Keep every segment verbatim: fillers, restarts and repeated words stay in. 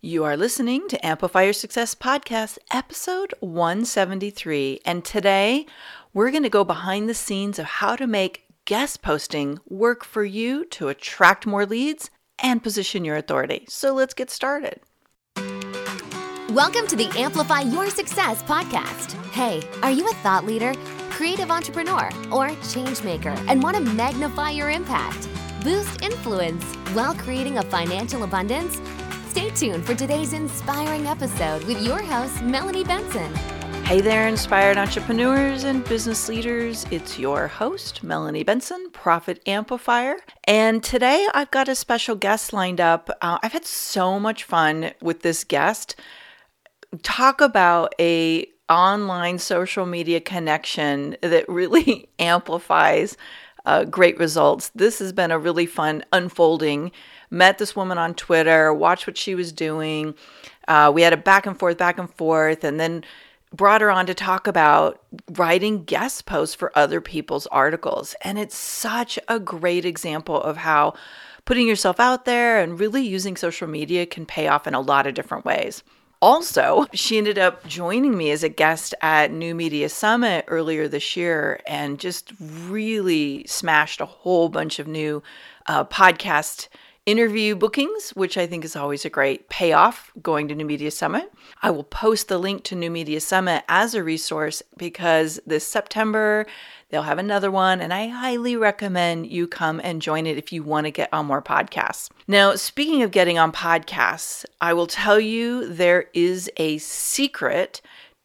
You are listening to Amplify Your Success Podcast, episode one seventy-three. And today we're going to go behind the scenes of how to make guest posting work for you to attract more leads and position your authority. So let's get started. Welcome to the Amplify Your Success Podcast. Hey, are you a thought leader, creative entrepreneur, or change maker and want to magnify your impact, boost influence while creating a financial abundance? Stay tuned for today's inspiring episode with your host, Melanie Benson. Hey there, inspired entrepreneurs and business leaders. It's your host, Melanie Benson, Profit Amplifier. And today I've got a special guest lined up. Uh, I've had so much fun with this guest. Talk about a online social media connection that really amplifies uh, great results. This has been a really fun unfolding. Met this woman on Twitter, watched what she was doing. Uh, we had a back and forth, back and forth, and then brought her on to talk about writing guest posts for other people's articles. And it's such a great example of how putting yourself out there and really using social media can pay off in a lot of different ways. Also, she ended up joining me as a guest at New Media Summit earlier this year and just really smashed a whole bunch of new uh, podcast interview bookings, which I think is always a great payoff going to New Media Summit. I will post the link to New Media Summit as a resource because this September they'll have another one, and I highly recommend you come and join it if you want to get on more podcasts. Now, speaking of getting on podcasts, I will tell you there is a secret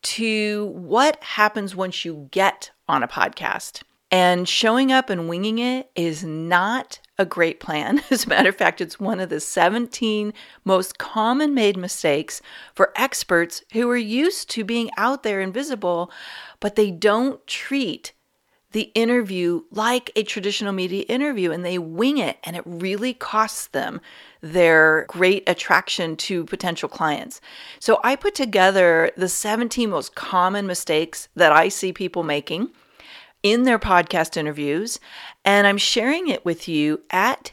to what happens once you get on a podcast. And showing up and winging it is not a great plan. As a matter of fact, it's one of the seventeen most common made mistakes for experts who are used to being out there and visible, but they don't treat the interview like a traditional media interview and they wing it, and it really costs them their great attraction to potential clients. So I put together the seventeen most common mistakes that I see people making in their podcast interviews, and I'm sharing it with you at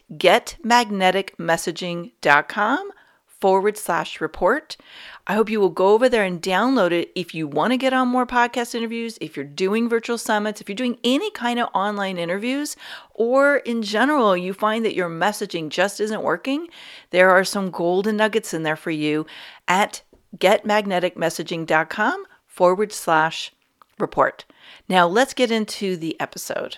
getmagneticmessaging.com forward slash report. I hope you will go over there and download it if you want to get on more podcast interviews, if you're doing virtual summits, if you're doing any kind of online interviews, or in general, you find that your messaging just isn't working. There are some golden nuggets in there for you at getmagneticmessaging.com forward slash report. Now let's get into the episode.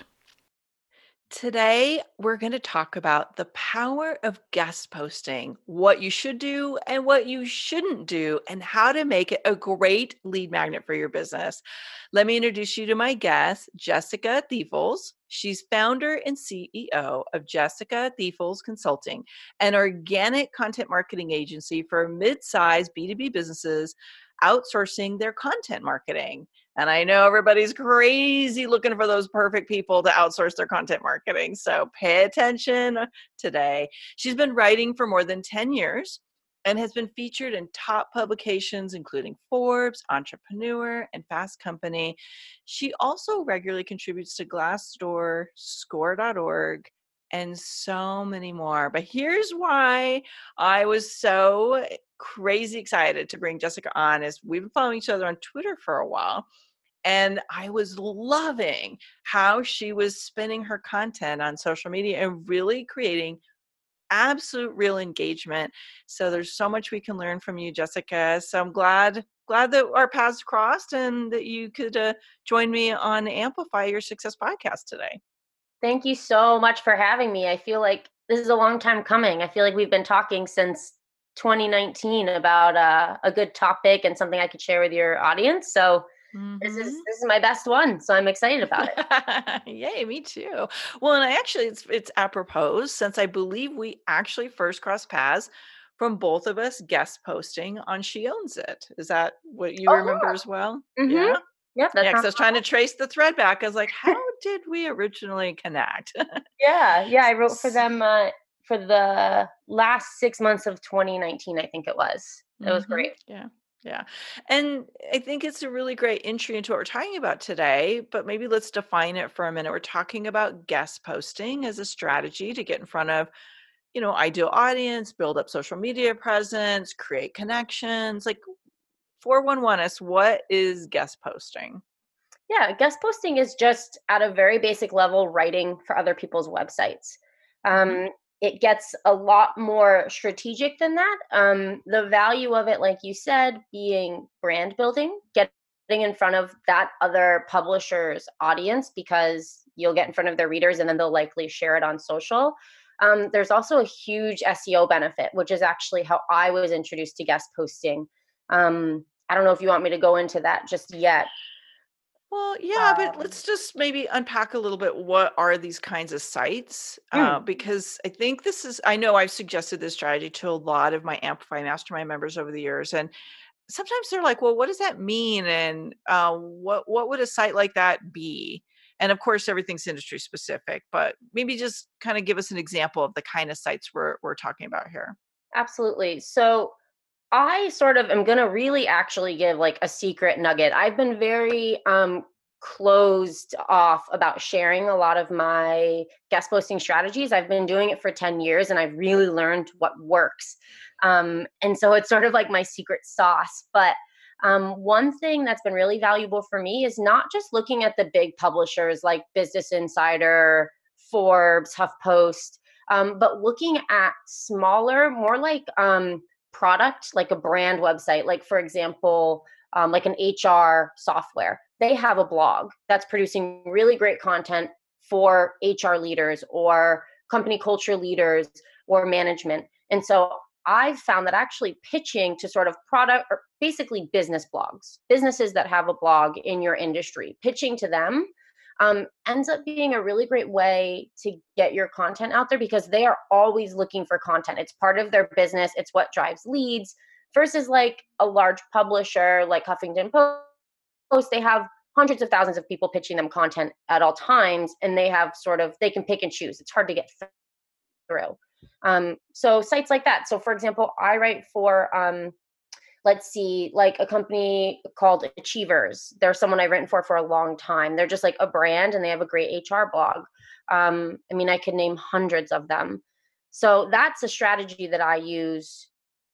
Today, we're going to talk about the power of guest posting, what you should do and what you shouldn't do, and how to make it a great lead magnet for your business. Let me introduce you to my guest, Jessica Thiefels. She's founder and C E O of Jessica Thiefels Consulting, an organic content marketing agency for mid-sized B two B businesses outsourcing their content marketing. And I know everybody's crazy looking for those perfect people to outsource their content marketing. So pay attention today. She's been writing for more than ten years and has been featured in top publications, including Forbes, Entrepreneur, and Fast Company. She also regularly contributes to Glassdoor, score dot org, and so many more. But here's why I was so crazy excited to bring Jessica on is we've been following each other on Twitter for a while. And I was loving how she was spinning her content on social media and really creating absolute real engagement. So there's so much we can learn from you, Jessica. So I'm glad glad that our paths crossed and that you could uh, join me on Amplify Your Success podcast today. Thank you so much for having me. I feel like this is a long time coming. I feel like we've been talking since twenty nineteen about uh, a good topic and something I could share with your audience. So mm-hmm. this is this is my best one. So I'm excited about it. Yay, me too. Well, and I actually, it's it's apropos since I believe we actually first crossed paths from both of us guest posting on She Owns It. Is that what you oh, remember yeah. as well? Mm-hmm. Yeah. Yep, yeah, because I was trying to trace the thread back. I was like, how did we originally connect? yeah, yeah. I wrote for them uh, for the last six months of twenty nineteen, I think it was. It mm-hmm. was great. Yeah. Yeah. And I think it's a really great entry into what we're talking about today, but maybe let's define it for a minute. We're talking about guest posting as a strategy to get in front of you know, ideal audience, build up social media presence, create connections. Like four one one us, what is guest posting? Yeah, guest posting is just at a very basic level writing for other people's websites. Mhm. Um, it gets a lot more strategic than that. Um, the value of it, like you said, being brand building, getting in front of that other publisher's audience because you'll get in front of their readers and then they'll likely share it on social. Um, there's also a huge S E O benefit, which is actually how I was introduced to guest posting. Um, I don't know if you want me to go into that just yet. Well, yeah, but Um, let's just maybe unpack a little bit what are these kinds of sites? Uh, mm, because I think this is, I know I've suggested this strategy to a lot of my Amplify Mastermind members over the years. And sometimes they're like, well, what does that mean? And uh, what, what would a site like that be? And of course, everything's industry specific, but maybe just kind of give us an example of the kind of sites we're, we're talking about here. absolutely. So I sort of am going to really actually give like a secret nugget. I've been very um closed off about sharing a lot of my guest posting strategies. I've been doing it for ten years and I've really learned what works. Um and so it's sort of like my secret sauce, but um, one thing that's been really valuable for me is not just looking at the big publishers like Business Insider, Forbes, HuffPost, um, but looking at smaller, more like um, product, like a brand website, like for example, um, like an H R software. They have a blog that's producing really great content for H R leaders or company culture leaders or management. And so I've found that actually pitching to sort of product or basically business blogs, businesses that have a blog in your industry, pitching to them um, ends up being a really great way to get your content out there because they are always looking for content. It's part of their business, it's what drives leads versus like a large publisher like Huffington Post. They have hundreds of thousands of people pitching them content at all times, and they have sort of, they can pick and choose. It's hard to get through. Um, so sites like that. So for example, I write for um, let's see, like a company called Achievers. They're someone I've written for for a long time. They're just like a brand and they have a great H R blog. Um, I mean, I could name hundreds of them. So that's a strategy that I use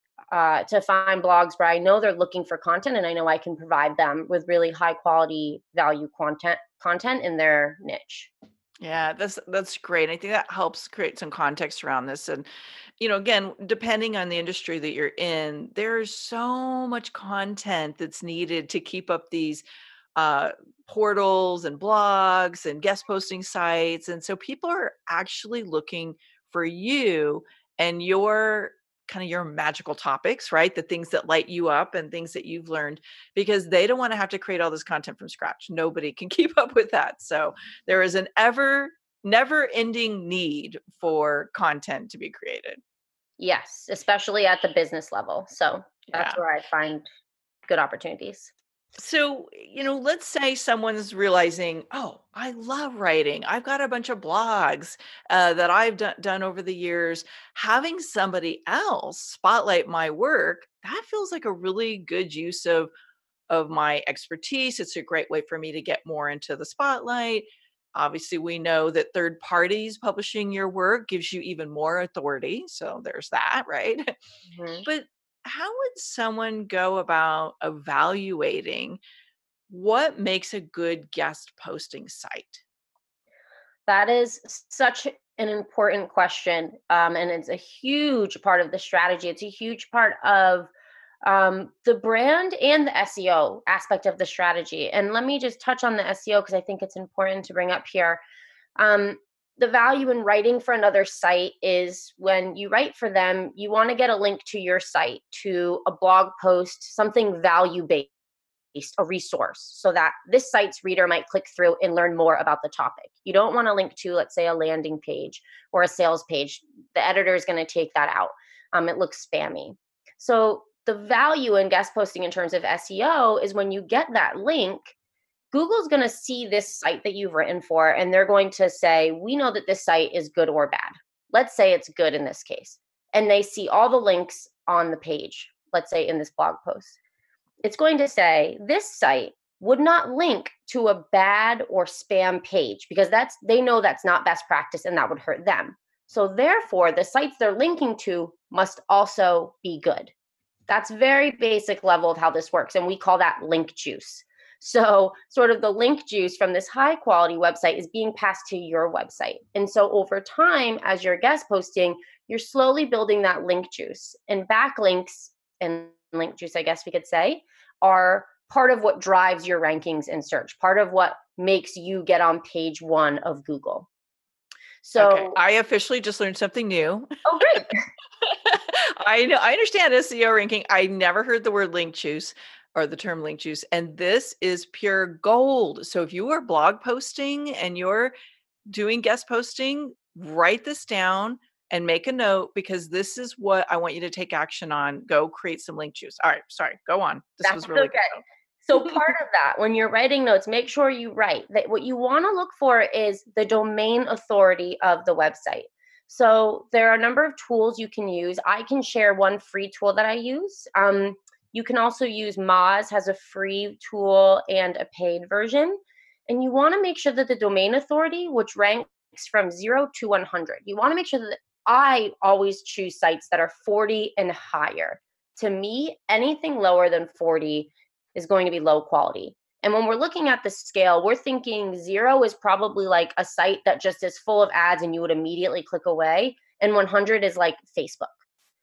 uh, to find blogs where I know they're looking for content and I know I can provide them with really high quality value content content in their niche. Yeah, that's that's great. I think that helps create some context around this. And, you know, again, depending on the industry that you're in, there's so much content that's needed to keep up these uh, portals and blogs and guest posting sites. And so people are actually looking for you and your kind of your magical topics, right? The things that light you up and things that you've learned because they don't want to have to create all this content from scratch. Nobody can keep up with that. So there is an ever never ending need for content to be created. Yes, especially at the business level. So that's Yeah. where I find good opportunities. So, you know, let's say someone's realizing, oh, I love writing. I've got a bunch of blogs uh, that I've done, done over the years. Having somebody else spotlight my work, that feels like a really good use of of my expertise. It's a great way for me to get more into the spotlight. Obviously, we know that third parties publishing your work gives you even more authority. So there's that, right? Mhm. But how would someone go about evaluating what makes a good guest posting site? That is such an important question. Um, and it's a huge part of the strategy. It's a huge part of um, the brand and the S E O aspect of the strategy. And let me just touch on the S E O because I think it's important to bring up here. Um, the value in writing for another site is when you write for them, you want to get a link to your site, to a blog post, something value based, a resource, so that this site's reader might click through and learn more about the topic. You don't want to link to, let's say, a landing page or a sales page. The editor is going to take that out. Um, it looks spammy. So the value in guest posting in terms of S E O is when you get that link, Google's going to see this site that you've written for, and they're going to say, we know that this site is good or bad. Let's say it's good in this case. And they see all the links on the page, let's say in this blog post. It's going to say, this site would not link to a bad or spam page because that's, they know that's not best practice and that would hurt them. So therefore, the sites they're linking to must also be good. That's very basic level of how this works. And we call that link juice. So sort of the link juice from this high quality website is being passed to your website. And so over time, as you're guest posting, you're slowly building that link juice. And backlinks and link juice, I guess we could say, are part of what drives your rankings in search, part of what makes you get on page one of Google. So Okay, I officially just learned something new. Oh, great. I know, I understand S E O ranking. I never heard the word link juice or the term link juice, and this is pure gold. So if you are blog posting and you're doing guest posting, write this down and make a note, because this is what I want you to take action on. Go create some link juice. All right, sorry, go on. This That's was really okay. good. So part of that, when you're writing notes, make sure you write that what you want to look for is the domain authority of the website. So there are a number of tools you can use. I can share one free tool that I use. Um, you can also use Moz, has a free tool and a paid version. And you want to make sure that the domain authority, which ranks from zero to one hundred, you want to make sure that I always choose sites that are forty and higher. To me, anything lower than forty is going to be low quality. And when we're looking at the scale, we're thinking zero is probably like a site that just is full of ads and you would immediately click away. And one hundred is like Facebook.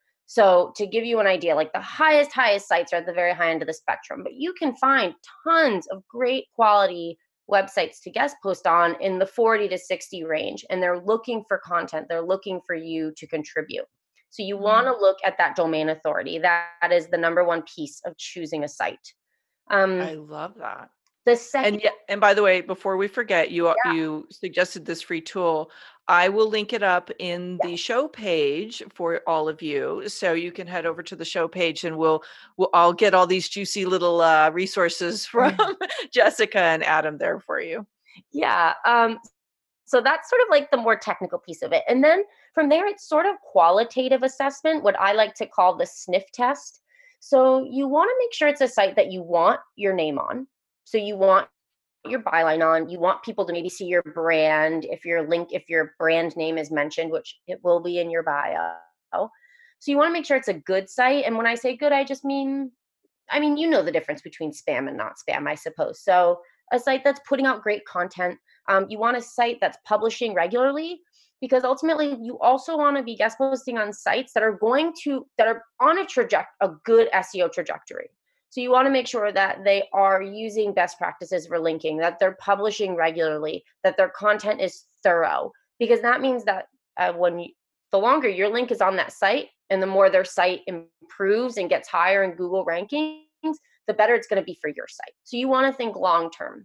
So to give you an idea, like the highest, highest sites are at the very high end of the spectrum, but you can find tons of great quality websites to guest post on in the forty to sixty range. And they're looking for content. They're looking for you to contribute. So you want to look at that domain authority. That, that is the number one piece of choosing a site. Um, I love that. the second, And yeah, and by the way, before we forget, you yeah, you suggested this free tool. I will link it up in the yes. show page for all of you, so you can head over to the show page, and we'll we'll I'll get all these juicy little uh, resources from Jessica and Adam there for you. Yeah. Um, so that's sort of like the more technical piece of it. And then from there, it's sort of qualitative assessment, what I like to call the sniff test. So you want to make sure it's a site that you want your name on. So you want your byline on, you want people to maybe see your brand, if your link, if your brand name is mentioned, which it will be in your bio. So you want to make sure it's a good site. And when I say good, I just mean, I mean, you know the difference between spam and not spam, I suppose. So a site that's putting out great content. Um, you want a site that's publishing regularly, because ultimately you also want to be guest posting on sites that are going to, that are on a traject, a good S E O trajectory. So you want to make sure that they are using best practices for linking, that they're publishing regularly, that their content is thorough, because that means that uh, when you, the longer your link is on that site and the more their site improves and gets higher in Google rankings, the better it's going to be for your site. So you want to think long term.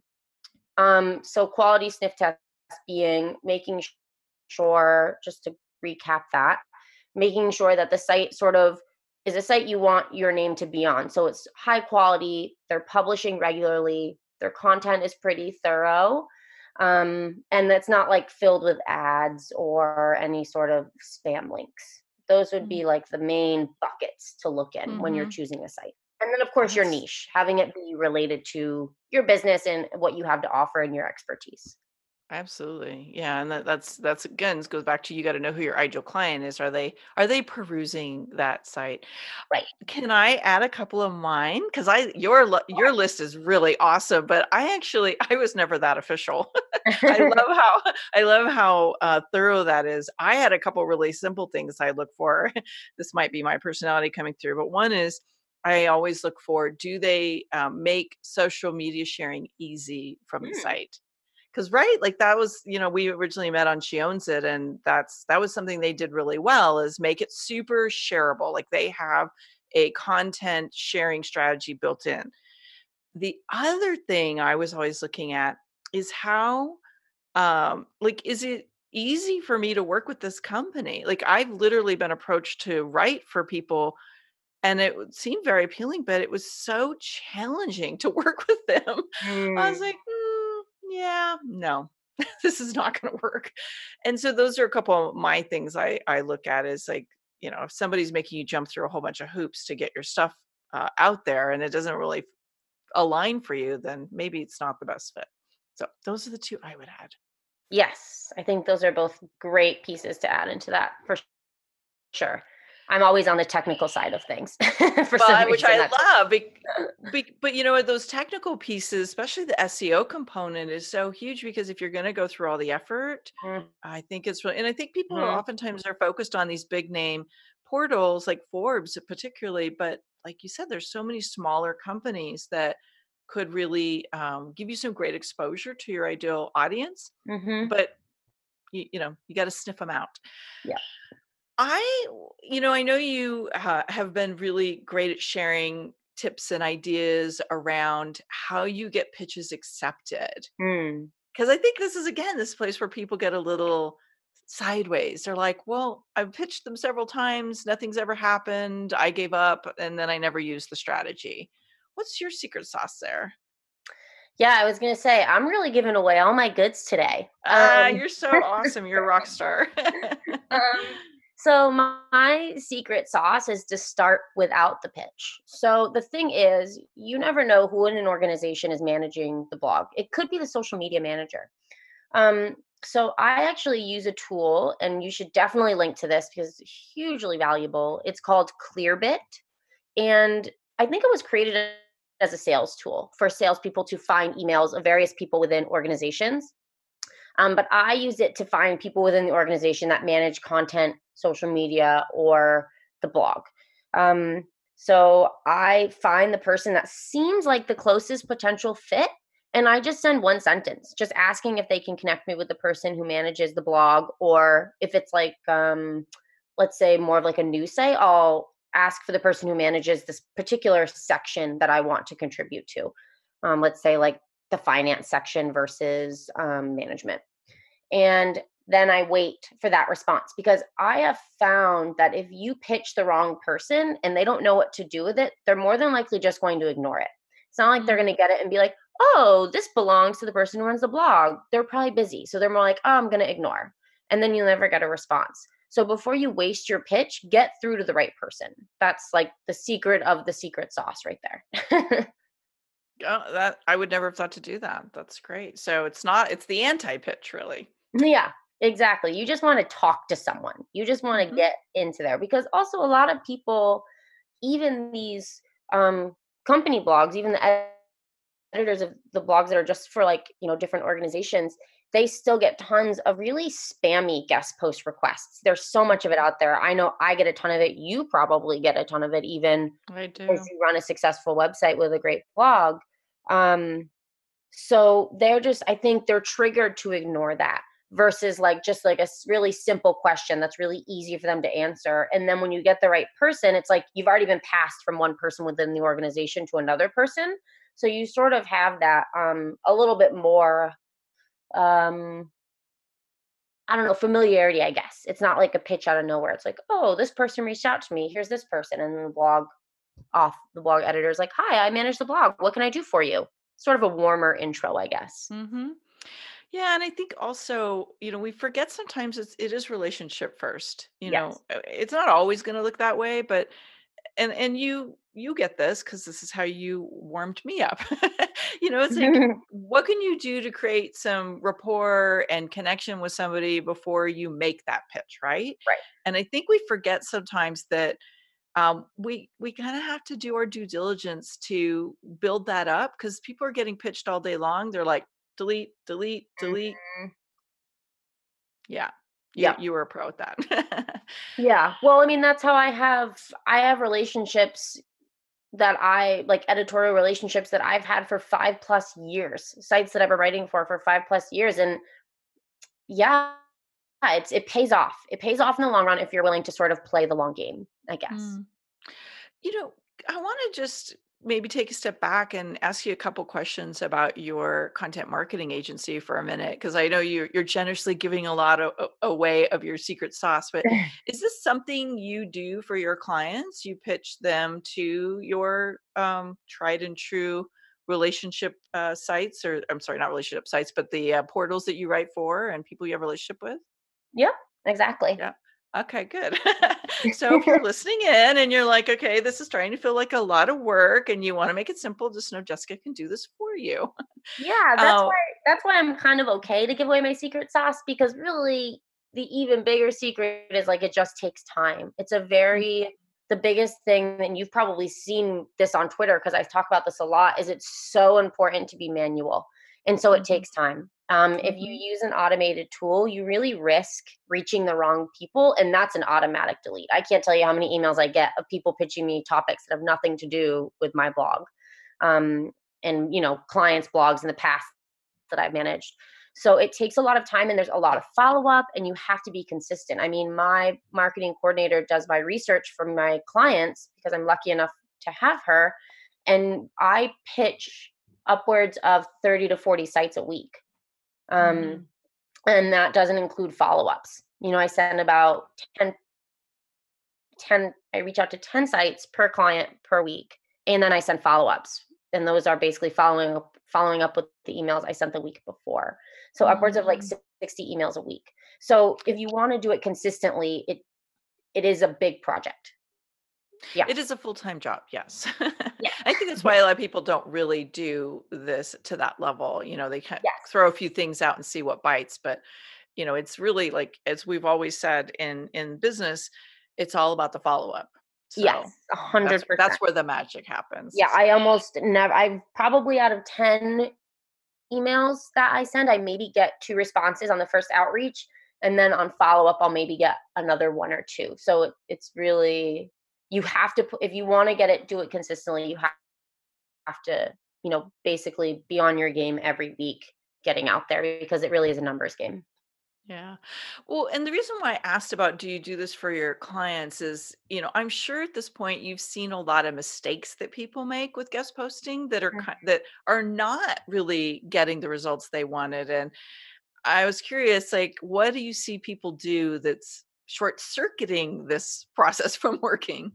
Um, so quality sniff test being making sure, just to recap that, making sure that the site sort of is a site you want your name to be on. So it's high quality, they're publishing regularly, their content is pretty thorough, um, and that's not like filled with ads or any sort of spam links. Those would be like the main buckets to look in when you're Mm-hmm. choosing a site. And then, of course, your That's niche, having it be related to your business and what you have to offer and your expertise. Absolutely. Yeah, and that, that's that's again this goes back to, you got to know who your ideal client is. Are they are they perusing that site? Right. Can I add a couple of mine? Because I your li- your list is really awesome, but I actually I was never that official. I love how I love how uh, thorough that is. I had a couple really simple things I look for. This might be my personality coming through, but one is I always look for, do they um, make social media sharing easy from the Mm, site? Because right, like that was, you know, we originally met on She Owns It, and that's that was something they did really well, is make it super shareable. Like they have a content sharing strategy built in. The other thing I was always looking at is how, um, like, is it easy for me to work with this company? Like I've literally been approached to write for people, and it would seem very appealing, but it was so challenging to work with them. I was mm. like, "Mm, yeah, no, this is not going to work." And so those are a couple of my things I I look at, is like, you know, if somebody's making you jump through a whole bunch of hoops to get your stuff uh, out there, and it doesn't really align for you, then maybe it's not the best fit. So those are the two I would add. Yes, I think those are both great pieces to add into that for sure. I'm always on the technical side of things for Well, some I which reason. I That's love, bec bec but, you know what, those technical pieces, especially the S E O component is so huge because if you're gonna go through all the effort, I think it's really and I think people are mhm, oftentimes are focused on these big name portals like Forbes particularly, but like you said, there's so many smaller companies that could really, um, give you some great exposure to your ideal audience, mhm, but you you know, you gotta sniff them out. yeah. I, you know, I know you uh, have been really great at sharing tips and ideas around how you get pitches accepted. Mm, Because I think this is, again, this place where people get a little sideways. They're like, well, I've pitched them several times, nothing's ever happened. I gave up, and then I never used the strategy. What's your secret sauce there? yeah, I was gonna say, I'm really giving away all my goods today. Ah, Um, you're so awesome. You're a rock star. um, so my secret sauce is to start without the pitch. So the thing is, you never know who in an organization is managing the blog. It could be the social media manager. Um, so I actually use a tool, and you should definitely link to this because it's hugely valuable. It's called Clearbit, and I think it was created as a sales tool for salespeople to find emails of various people within organizations. Um, but I use it to find people within the organization that manage content, social media, or the blog. Um, so I find the person that seems like the closest potential fit, and I just send one sentence, just asking if they can connect me with the person who manages the blog, or if it's like, um, let's say, more of like a news site, I'll ask for the person who manages this particular section that I want to contribute to. Um, let's say like the finance section versus um, management. And then I wait for that response because I have found that if you pitch the wrong person and they don't know what to do with it, they're more than likely just going to ignore it. It's not like they're Mm. going to get it and be like, oh, this belongs to the person who runs the blog. They're probably busy. So they're more like, oh, I'm going to ignore. And then you'll never get a response. So before you waste your pitch, get through to the right person. That's like the secret of the secret sauce right there. Oh, that I would never have thought to do that. That's great. So it's not it's the anti-pitch really. Yeah, exactly. You just want to talk to someone. You just want to Mhm. get into there because also a lot of people, even these um, company blogs, even the ed- editors of the blogs that are just for like, you know, different organizations, they still get tons of really spammy guest post requests. There's so much of it out there. I know I get a ton of it. You probably get a ton of it, even I if do. you run a successful website with a great blog. Um, so they're just, I think they're triggered to ignore that versus like just like a s- really simple question that's really easy for them to answer. And then when you get the right person, it's like you've already been passed from one person within the organization to another person. So you sort of have that um a little bit more um I don't know, familiarity, I guess. It's not like a pitch out of nowhere. It's like, oh, this person reached out to me. Here's this person. And then the blog off the blog editor is like, hi, I manage the blog. What can I do for you? Sort of a warmer intro, I guess. Mhm. Yeah, and I think also, you know, we forget sometimes it's it is relationship first. You know, Yes. uh, it's not always going to look that way, but and and you you get this because this is how you warmed me up. You know, it's like what can you do to create some rapport and connection with somebody before you make that pitch, right? Right. And I think we forget sometimes that um, we we kind of have to do our due diligence to build that up because people are getting pitched all day long. They're like, delete, delete, delete. Mhm. Yeah, you Yep. you were a pro at that. Yeah. Well, I mean, that's how I have I have relationships that I like editorial relationships that I've had for five plus years, sites that I've been writing for for five plus years. And yeah, it's it pays off. It pays off in the long run if you're willing to sort of play the long game, I guess. Mm. You know, I want to just maybe take a step back and ask you a couple questions about your content marketing agency for a minute, because I know you're you're generously giving a lot of, a- away of your secret sauce. But is this something you do for your clients? You pitch them to your um, tried and true relationship uh, sites, or I'm sorry, not relationship sites, but the uh, portals that you write for and people you have a relationship with? Yep, exactly. Yeah. Okay, good. So if you're listening in and you're like, okay, this is starting to feel like a lot of work and you want to make it simple, just know Jessica can do this for you. Yeah, that's Oh, why that's why I'm kind of okay to give away my secret sauce because really the even bigger secret is like it just takes time. It's a mm, very the biggest thing, and you've probably seen this on Twitter because I talk about this a lot, is it's so important to be manual. And so it mhm, takes time. Um, if you mhm. use an automated tool, you really risk reaching the wrong people, and that's an automatic delete. I can't tell you how many emails I get of people pitching me topics that have nothing to do with my blog. Um, and you know clients blogs in the past that I've managed. So it takes a lot of time and there's a lot of follow up and you have to be consistent. I mean, my marketing coordinator does my research for my clients because I'm lucky enough to have her. And I pitch upwards of thirty to forty sites a week. Um, Mhm. and that doesn't include follow ups. You know, I send about ten, ten, I reach out to ten sites per client per week. And then I send follow ups. And those are basically following up, following up with the emails I sent the week before. So upwards of like Mhm. sixty emails a week. So if you want to do it consistently, it it is a big project. Yeah. It is a full-time job, yes. Yeah. I think that's why a lot of people don't really do this to that level. You know, they kind of Yes. throw a few things out and see what bites, but you know, it's really like as we've always said in in business, it's all about the follow-up. Yes. So A that's hundred that's percent. where the magic happens. Yeah. I almost never I've probably out of ten emails that I send, I maybe get two responses on the first outreach, and then on follow up, I'll maybe get another one or two. So it, it's really you have to put if you want to get it, do it consistently. You have have to, you know, basically be on your game every week, getting out there because it really is a numbers game. Yeah. Well, and the reason why I asked about do you do this for your clients is, you know, I'm sure at this point you've seen a lot of mistakes that people make with guest posting that are Mm. ki- that are not really getting the results they wanted. And I was curious, like, what do you see people do that's short circuiting this process from working?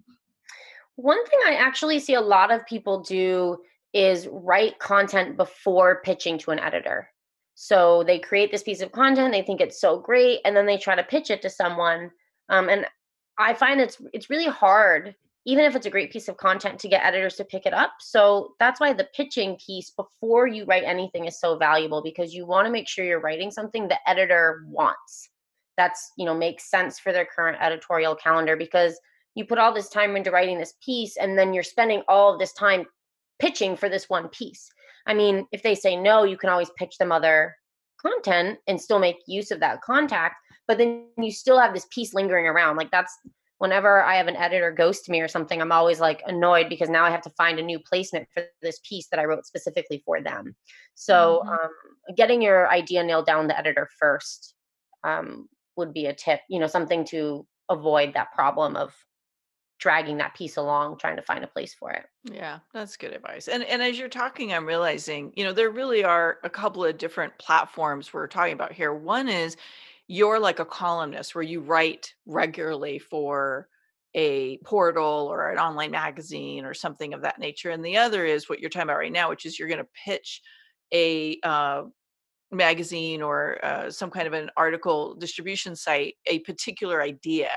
One thing I actually see a lot of people do is write content before pitching to an editor. So they create this piece of content, they think it's so great, and then they try to pitch it to someone. Um, and I find it's it's really hard, even if it's a great piece of content, to get editors to pick it up. So that's why the pitching piece before you write anything is so valuable because you want to make sure you're writing something the editor wants. That's you know makes sense for their current editorial calendar because you put all this time into writing this piece and then you're spending all of this time pitching for this one piece. I mean, if they say no, you can always pitch them other content and still make use of that contact, but then you still have this piece lingering around. Like that's whenever I have an editor ghost me or something, I'm always like annoyed because now I have to find a new placement for this piece that I wrote specifically for them. So, Mhm. um, getting your idea nailed down the editor first um, would be a tip, you know, something to avoid that problem of dragging that piece along, trying to find a place for it. Yeah, that's good advice. And and as you're talking, I'm realizing, you know, there really are a couple of different platforms we're talking about here. One is you're like a columnist where you write regularly for a portal or an online magazine or something of that nature. And the other is what you're talking about right now, which is you're going to pitch a uh, magazine or uh, some kind of an article distribution site a particular idea,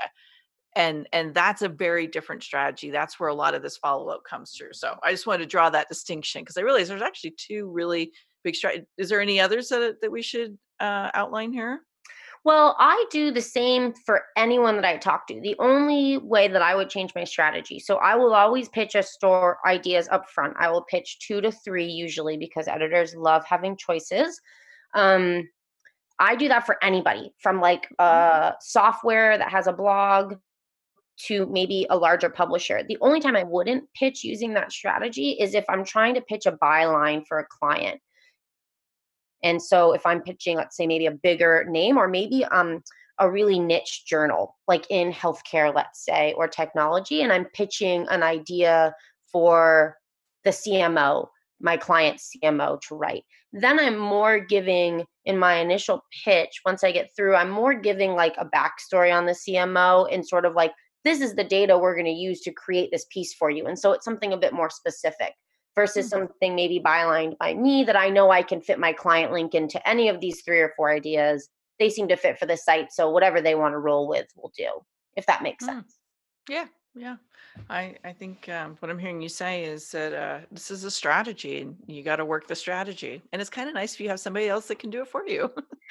and and that's a very different strategy. That's where a lot of this follow-up comes through. So I just wanted to draw that distinction because I realize there's actually two really big strat is there any others that that we should uh, outline here? Well, I do the same for anyone that I talk to. The only way that I would change my strategy. So I will always pitch a store ideas up front. I will pitch two to three usually because editors love having choices. Um, I do that for anybody from like a software that has a blog to maybe a larger publisher. The only time I wouldn't pitch using that strategy is if I'm trying to pitch a byline for a client. And so if I'm pitching, let's say maybe a bigger name or maybe um a really niche journal, like in healthcare, let's say, or technology, and I'm pitching an idea for the C M O, my client C M O to write. Then I'm more giving in my initial pitch, once I get through, I'm more giving like a backstory on the C M O and sort of like, this is the data we're going to use to create this piece for you. And so it's something a bit more specific versus Mhm. something maybe bylined by me that I know I can fit my client link into any of these three or four ideas. They seem to fit for the site. So whatever they want to roll with will do. if that makes Mm. sense. Yeah, yeah. I I think um, what I'm hearing you say is that uh, this is a strategy, and you got to work the strategy. And it's kind of nice if you have somebody else that can do it for you.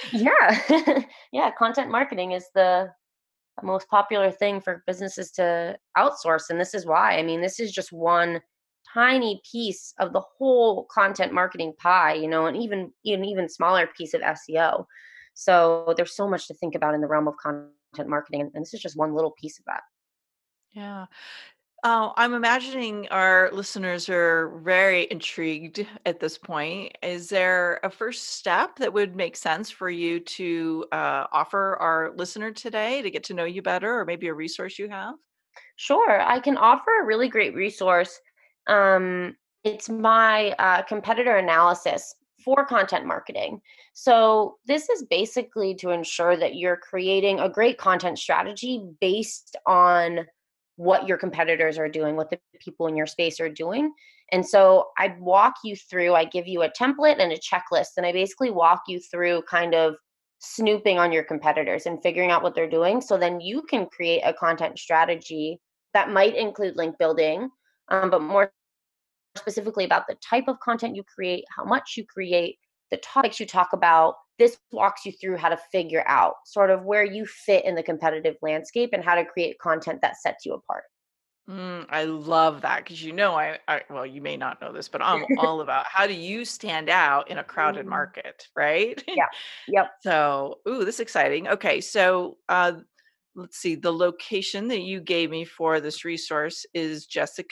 Yeah. Yeah, content marketing is the most popular thing for businesses to outsource, and this is why. I mean, this is just one tiny piece of the whole content marketing pie, you know, and even an even smaller piece of S E O. So there's so much to think about in the realm of content marketing, and this is just one little piece of that. Yeah. Oh, I'm imagining our listeners are very intrigued at this point. Is there a first step that would make sense for you to uh, offer our listener today to get to know you better, or maybe a resource you have? Sure, I can offer a really great resource. Um, it's my uh, competitor analysis for content marketing. So, this is basically to ensure that you're creating a great content strategy based on what your competitors are doing, what the people in your space are doing. And so, I walk you through, I give you a template and a checklist, and I basically walk you through kind of snooping on your competitors and figuring out what they're doing. So then you can create a content strategy that might include link building, um, but more specifically about the type of content you create, how much you create, the topics you talk about. This walks you through how to figure out sort of where you fit in the competitive landscape and how to create content that sets you apart. Mm, I love that because you know I, I well you may not know this, but I'm all about how do you stand out in a crowded Mm, market, right? yeah. Yep. So, ooh, this is exciting. Okay, so uh, let's see. The location that you gave me for this resource is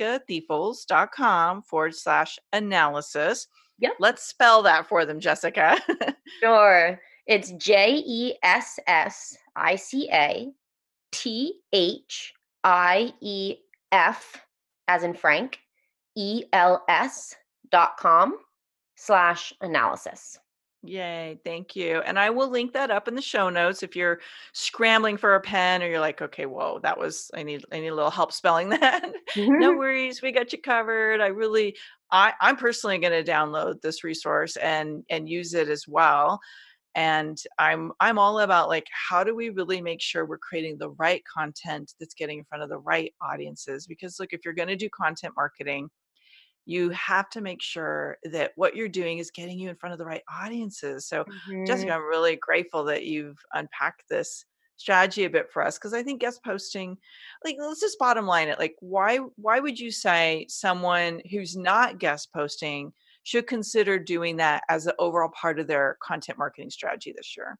jessicathiefels.com forward slash analysis. Yep. Let's spell that for them, Jessica. Sure. It's J E S S I C A T H I E F as in Frank, E L S dot com slash analysis. Yay, thank you. And I will link that up in the show notes if you're scrambling for a pen or you're like, okay, whoa, that was I need I need a little help spelling that. No Mhm. worries, we got you covered. I really I, I'm personally going to download this resource and and use it as well. And I'm I'm all about like how do we really make sure we're creating the right content that's getting in front of the right audiences? Because look, if you're going to do content marketing, you have to make sure that what you're doing is getting you in front of the right audiences. So, Jessica, Mhm. I'm really grateful that you've unpacked this strategy a bit for us because I think guest posting, like, let's just bottom line it. Like, why why would you say someone who's not guest posting should consider doing that as an overall part of their content marketing strategy this year?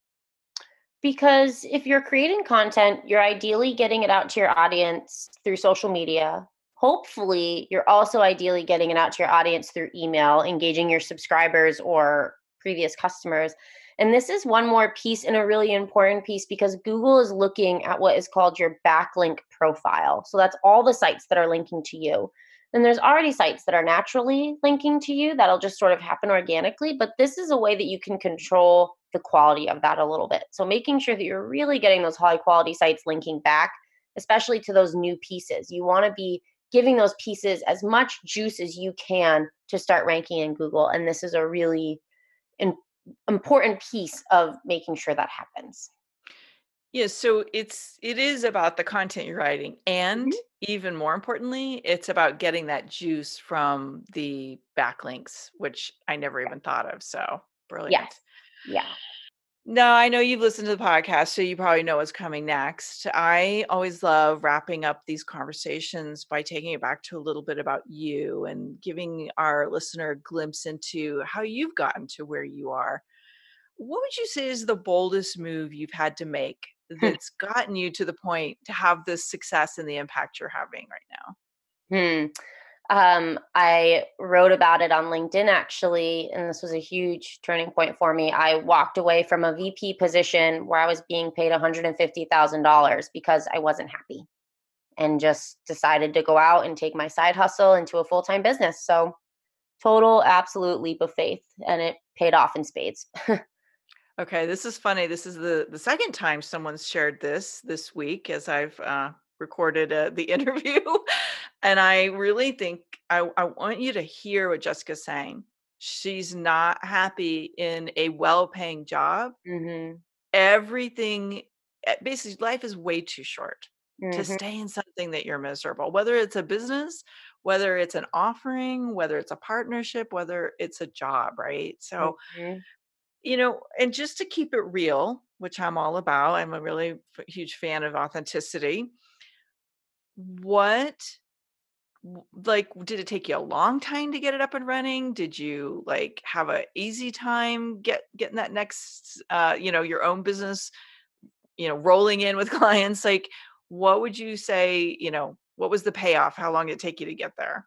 Because if you're creating content, you're ideally getting it out to your audience through social media. Hopefully, you're also ideally getting it out to your audience through email, engaging your subscribers or previous customers. And this is one more piece and a really important piece because Google is looking at what is called your backlink profile. So that's all the sites that are linking to you. And there's already sites that are naturally linking to you that'll just sort of happen organically, but this is a way that you can control the quality of that a little bit. So making sure that you're really getting those high quality sites linking back, especially to those new pieces. You want to be giving those pieces as much juice as you can to start ranking in Google. And this is a really in, important piece of making sure that happens. Yes, so it's it is about the content you're writing, and Mhm. even more importantly, it's about getting that juice from the backlinks, which I never even thought of. So brilliant. Yes. Yeah. No, I know you've listened to the podcast, so you probably know what's coming next. I always love wrapping up these conversations by taking it back to a little bit about you and giving our listener a glimpse into how you've gotten to where you are. What would you say is the boldest move you've had to make that's gotten you to the point to have this success and the impact you're having right now? Hmm. Um, I wrote about it on LinkedIn actually, and this was a huge turning point for me. I walked away from a V P position where I was being paid one hundred fifty thousand dollars because I wasn't happy and just decided to go out and take my side hustle into a full time business. So, total, absolute leap of faith, and it paid off in spades. Okay, this is funny. This is the the second time someone's shared this this week as I've uh, recorded uh, the interview, and I really think I, I want you to hear what Jessica's saying. She's not happy in a well-paying job. Hmm. Everything, eh, basically, life is way too short. to Mm-hmm. stay in something that you're miserable, whether it's a business, whether it's an offering, whether it's a partnership, whether it's a job, right? So, Mm-hmm. you know, and just to keep it real, which I'm all about, I'm a really f- huge fan of authenticity. What, w- like, did it take you a long time to get it up and running? Did you like have a easy time get getting that next, uh, you know, your own business, you know, rolling in with clients? Like, what would you say, you know, what was the payoff? How long did it take you to get there?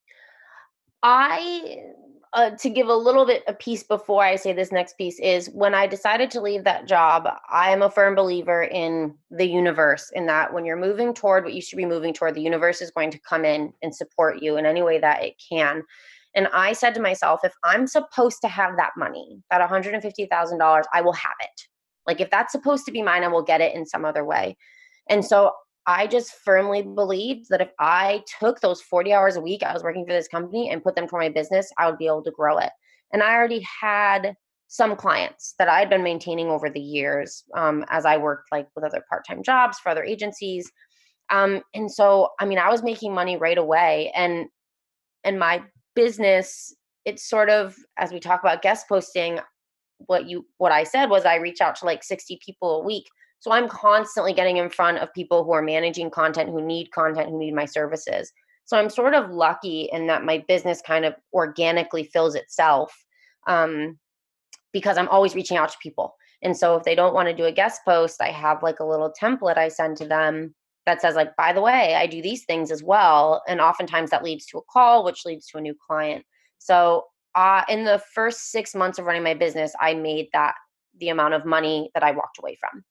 I, uh, to give a little bit a piece before I say this next piece is when I decided to leave that job, I am a firm believer in the universe, in that when you're moving toward what you should be moving toward, the universe is going to come in and support you in any way that it can. And I said to myself, if I'm supposed to have that money, that one hundred fifty thousand dollars, I will have it. Like if that's supposed to be mine, I will get it in some other way. And so I just firmly believed that if I took those forty hours a week I was working for this company and put them toward my business, I would be able to grow it. And I already had some clients that I'd been maintaining over the years, um, as I worked like with other part-time jobs for other agencies. Um, and so, I mean, I was making money right away, and and my business, it's sort of, as we talk about guest posting, what you what I said was I reach out to like sixty people a week. So I'm constantly getting in front of people who are managing content, who need content, who need my services. So I'm sort of lucky in that my business kind of organically fills itself, um, because I'm always reaching out to people. And so if they don't want to do a guest post, I have like a little template I send to them that says like, by the way, I do these things as well. And oftentimes that leads to a call, which leads to a new client. So uh, in the first six months of running my business, I made that the amount of money that I walked away from,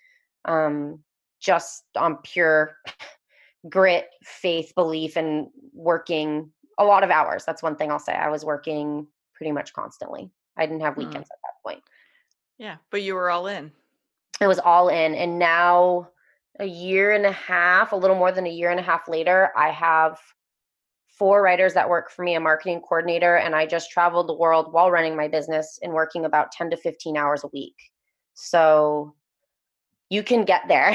um, just on pure grit, faith, belief, and working a lot of hours. That's one thing I'll say. I was working pretty much constantly. I didn't have Hmm. weekends at that point. Yeah, but you were all in. It was all in. And now, a year and a half, a little more than a year and a half later, I have four writers that work for me, a marketing coordinator, and I just traveled the world while running my business and working about ten to fifteen hours a week. So you can get there.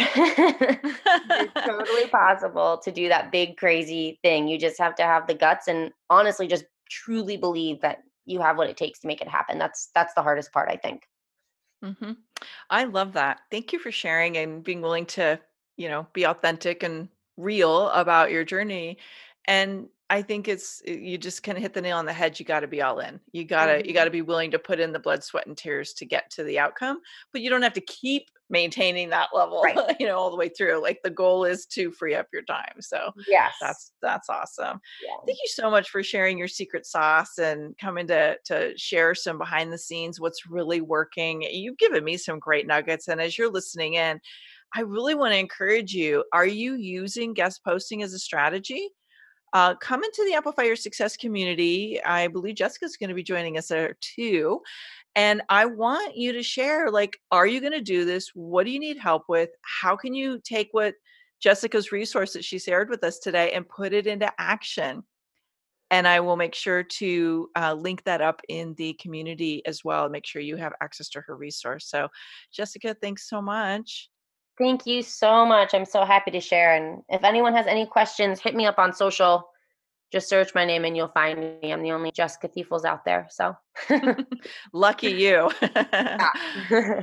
It's totally possible to do that big, crazy thing. You just have to have the guts and honestly just truly believe that you have what it takes to make it happen. That's that's the hardest part, I think. hmm I love that. Thank you for sharing and being willing to, you know, be authentic and real about your journey. And I think it's uh, you just kind of hit the nail on the head. You got to be all in. You gotta you got Mhm. to be willing to put in the blood, sweat, and tears to get to the outcome. But you don't have to keep maintaining that level, Right. you know, all the way through. Like the goal is to free up your time. So Yes. that's that's awesome. Yeah. Thank you so much for sharing your secret sauce and coming to to share some behind the scenes, what's really working. You've given me some great nuggets. And as you're listening in, I really want to encourage you. Are you using guest posting as a strategy? Uh, come into the Amplify Your Success community. I believe Jessica's going to be joining us there too. And I want you to share, like, are you going to do this? What do you need help with? How can you take what Jessica's resource that she shared with us today and put it into action? And I will make sure to uh, link that up in the community as well. Make sure you have access to her resource. So, Jessica, thanks so much. Thank you so much. I'm so happy to share. And if anyone has any questions, hit me up on social. Just search my name and you'll find me. I'm the only Jessica Thiefels out there. So, Lucky you. yeah.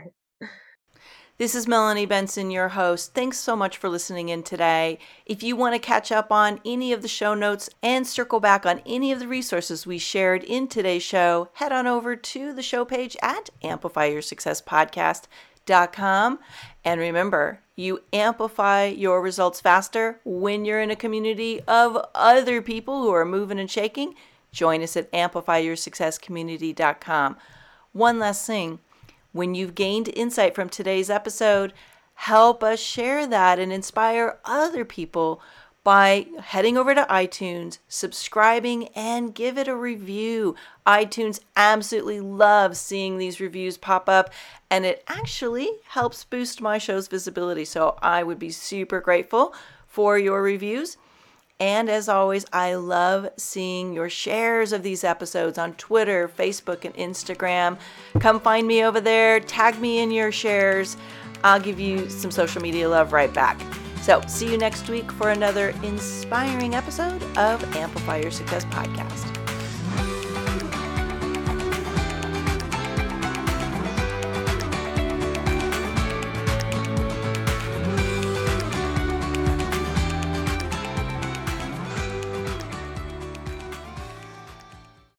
This is Melanie Benson, your host. Thanks so much for listening in today. If you want to catch up on any of the show notes and circle back on any of the resources we shared in today's show, head on over to the show page at amplify your success podcast dot com. And remember, you amplify your results faster when you're in a community of other people who are moving and shaking. Join us at amplify your success community dot com. One last thing. When you've gained insight from today's episode, help us share that and inspire other people by heading over to iTunes, subscribing, and give it a review. iTunes absolutely loves seeing these reviews pop up, and it actually helps boost my show's visibility. So I would be super grateful for your reviews. And as always, I love seeing your shares of these episodes on Twitter, Facebook, and Instagram. Come find me over there. Tag me in your shares. I'll give you some social media love right back. So see you next week for another inspiring episode of Amplify Your Success Podcast.